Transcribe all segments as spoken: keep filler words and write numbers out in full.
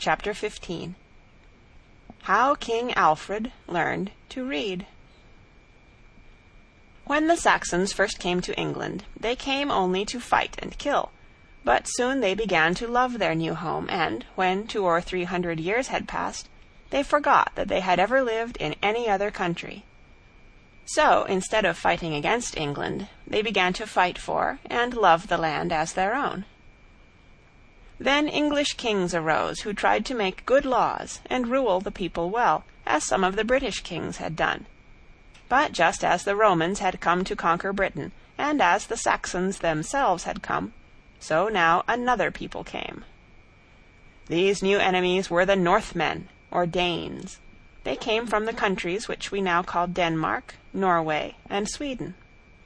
Chapter fifteen. How King Alfred Learned to Read. When the Saxons first came to England, they came only to fight and kill, but soon they began to love their new home, and, when two or three hundred years had passed, they forgot that they had ever lived in any other country. So, instead of fighting against England, they began to fight for and love the land as their own. Then English kings arose who tried to make good laws and rule the people well, as some of the British kings had done. But just as the Romans had come to conquer Britain, and as the Saxons themselves had come, so now another people came. These new enemies were the Northmen, or Danes. They came from the countries which we now call Denmark, Norway, and Sweden.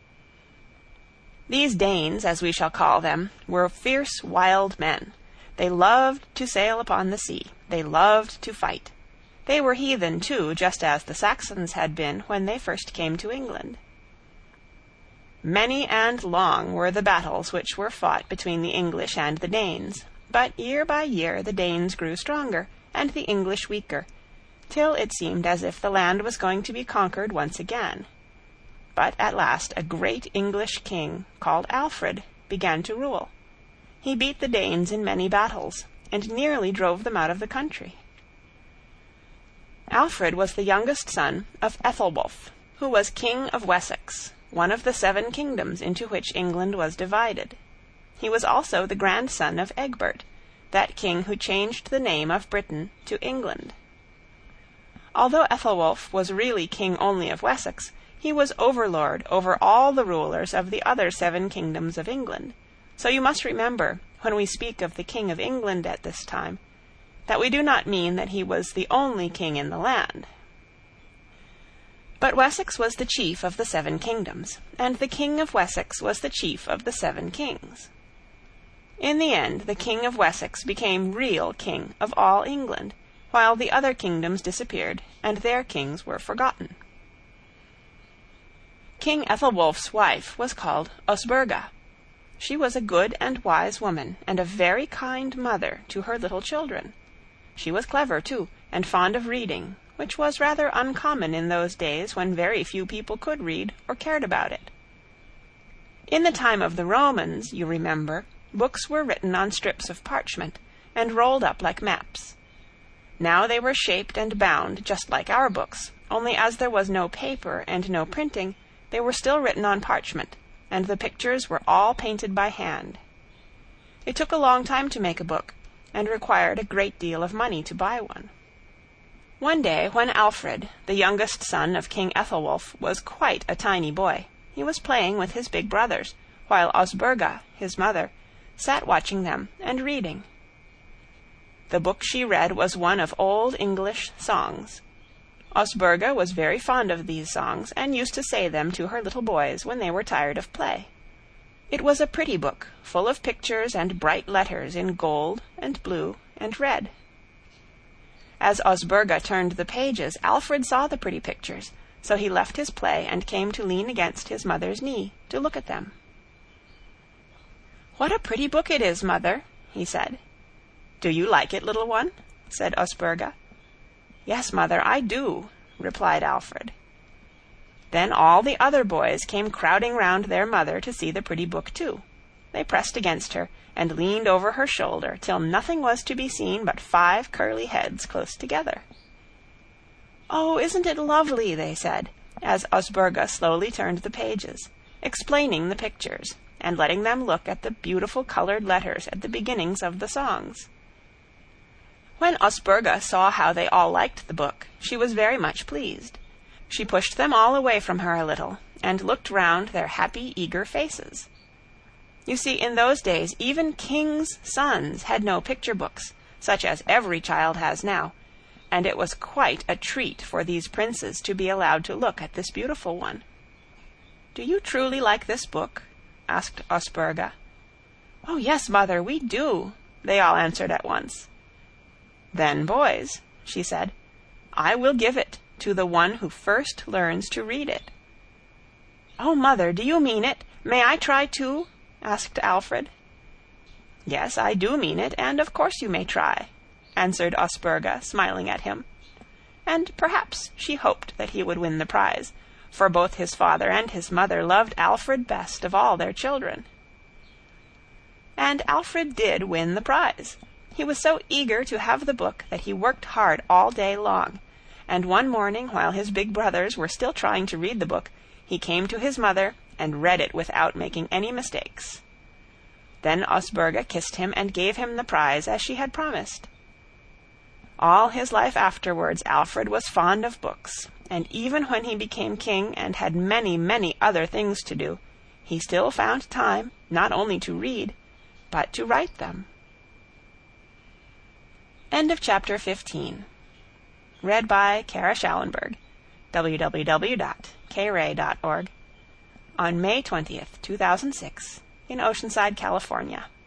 These Danes, as we shall call them, were fierce, wild men. They loved to sail upon the sea. They loved to fight. They were heathen, too, just as the Saxons had been when they first came to England. Many and long were the battles which were fought between the English and the Danes, but year by year the Danes grew stronger, and the English weaker, till it seemed as if the land was going to be conquered once again. But at last a great English king, called Alfred, began to rule. He beat the Danes in many battles, and nearly drove them out of the country. Alfred was the youngest son of Ethelwulf, who was king of Wessex, one of the seven kingdoms into which England was divided. He was also the grandson of Egbert, that king who changed the name of Britain to England. Although Ethelwulf was really king only of Wessex, he was overlord over all the rulers of the other seven kingdoms of England. So you must remember, when we speak of the King of England at this time, that we do not mean that he was the only king in the land. But Wessex was the chief of the seven kingdoms, and the King of Wessex was the chief of the seven kings. In the end, the King of Wessex became real king of all England, while the other kingdoms disappeared, and their kings were forgotten. King Ethelwulf's wife was called Osburga. She was a good and wise woman, and a very kind mother to her little children. She was clever, too, and fond of reading, which was rather uncommon in those days when very few people could read or cared about it. In the time of the Romans, you remember, books were written on strips of parchment, and rolled up like maps. Now they were shaped and bound just like our books, only as there was no paper and no printing, they were still written on parchment, and the pictures were all painted by hand. It took a long time to make a book, and required a great deal of money to buy one. One day, when Alfred, the youngest son of King Ethelwulf, was quite a tiny boy, he was playing with his big brothers, while Osburga, his mother, sat watching them and reading. The book she read was one of old English songs. Osburga was very fond of these songs, and used to say them to her little boys when they were tired of play. It was a pretty book, full of pictures and bright letters in gold and blue and red. As Osburga turned the pages, Alfred saw the pretty pictures, so he left his play and came to lean against his mother's knee to look at them. "What a pretty book it is, mother," he said. "Do you like it, little one?" said Osburga. "Yes, mother, I do," replied Alfred. Then all the other boys came crowding round their mother to see the pretty book too. They pressed against her, and leaned over her shoulder, till nothing was to be seen but five curly heads close together. "Oh, isn't it lovely?" they said, as Osburga slowly turned the pages, explaining the pictures, and letting them look at the beautiful colored letters at the beginnings of the songs. When Osburga saw how they all liked the book, she was very much pleased. She pushed them all away from her a little, and looked round their happy, eager faces. You see, in those days even kings' sons had no picture books, such as every child has now, and it was quite a treat for these princes to be allowed to look at this beautiful one. "Do you truly like this book?" asked Osburga. "Oh, yes, mother, we do," they all answered at once. "Then, boys," she said, "I will give it to the one who first learns to read it." "Oh, mother, do you mean it? May I try too?" asked Alfred. "Yes, I do mean it, and of course you may try," answered Osburga, smiling at him. And perhaps she hoped that he would win the prize, for both his father and his mother loved Alfred best of all their children. And Alfred did win the prize. He was so eager to have the book that he worked hard all day long, and one morning, while his big brothers were still trying to read the book, he came to his mother and read it without making any mistakes. Then Osburga kissed him and gave him the prize as she had promised. All his life afterwards Alfred was fond of books, and even when he became king and had many, many other things to do, he still found time not only to read, but to write them. End of chapter fifteen. Read by Kara Schallenberg, w w w dot k ray dot org, on May twentieth, two thousand six, in Oceanside, California.